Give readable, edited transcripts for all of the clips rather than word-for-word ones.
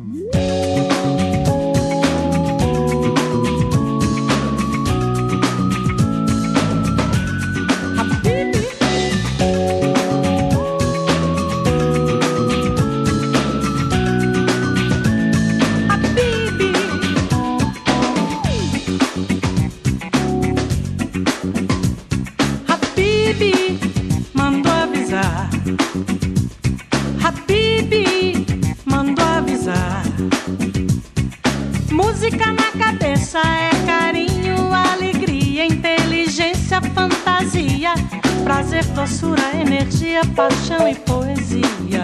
Música na cabeça é carinho, alegria, inteligência, fantasia, prazer, doçura, energia, paixão e poesia.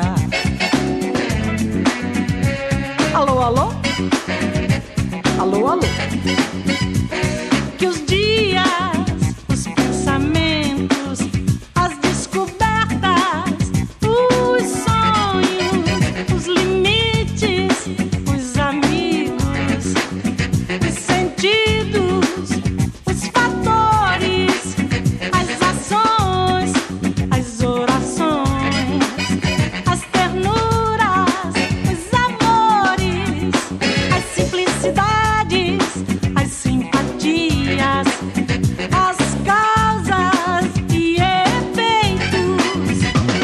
Alô, alô? Alô, alô? Que os dias, os pensamentos, as descobertas, os sonhos, os limites, os amigos, os sentidos, os fatores, as ações, as orações, as ternuras, os amores, as simplicidades, as simpatias, as causas e efeitos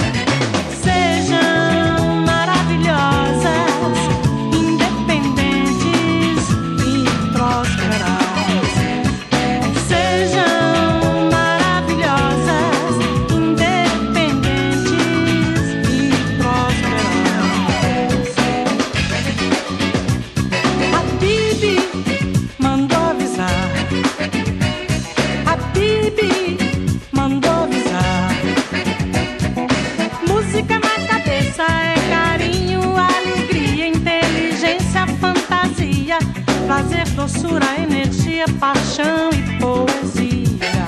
sejam maravilhosas, independentes e prósperas. Sejam maravilhosas, independentes e prósperas. A Bibi mandou avisar. A Bibi mandou avisar. Música na cabeça é carinho, alegria, inteligência, fantasia, prazer, doçura, energia, paixão e poesia.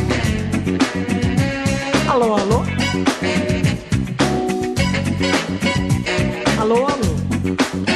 Alô, alô? Alô, alô?